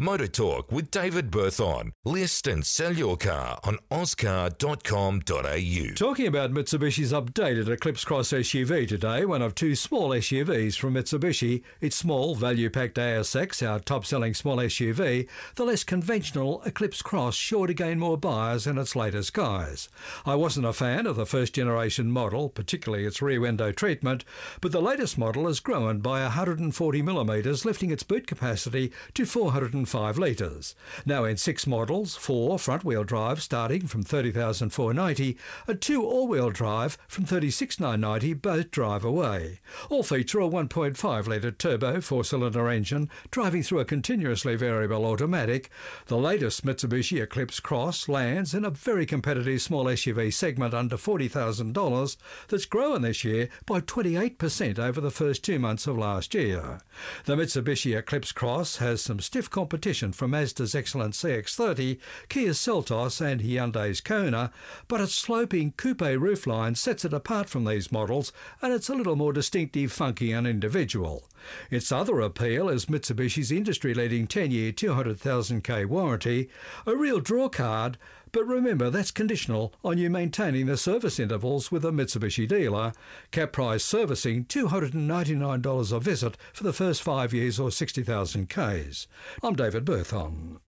Motor Talk with David Berthon. List and sell your car on oscar.com.au. Talking about Mitsubishi's updated Eclipse Cross SUV today, one of two small SUVs from Mitsubishi. Its small, value-packed ASX, our top-selling small SUV, the less conventional Eclipse Cross, sure to gain more buyers in its latest guise. I wasn't a fan of the first-generation model, particularly its rear window treatment, but the latest model has grown by 140mm, lifting its boot capacity to 405 litres. Now in 6 models, 4 front-wheel drive starting from $30,490 and 2 all-wheel drive from $36,990, both drive away. All feature a 1.5-litre turbo 4-cylinder engine driving through a continuously variable automatic. The latest Mitsubishi Eclipse Cross lands in a very competitive small SUV segment under $40,000 that's grown this year by 28% over the first 2 months of last year. The Mitsubishi Eclipse Cross has some stiff competition from Mazda's excellent CX-30, Kia's Seltos and Hyundai's Kona, but its sloping coupe roofline sets it apart from these models, and it's a little more distinctive, funky and individual. Its other appeal is Mitsubishi's industry-leading 10-year 200,000k warranty, a real draw card, but remember that's conditional on you maintaining the service intervals with a Mitsubishi dealer. Cap price servicing $299 a visit for the first 5 years or 60,000 Ks. I'm David Berthon.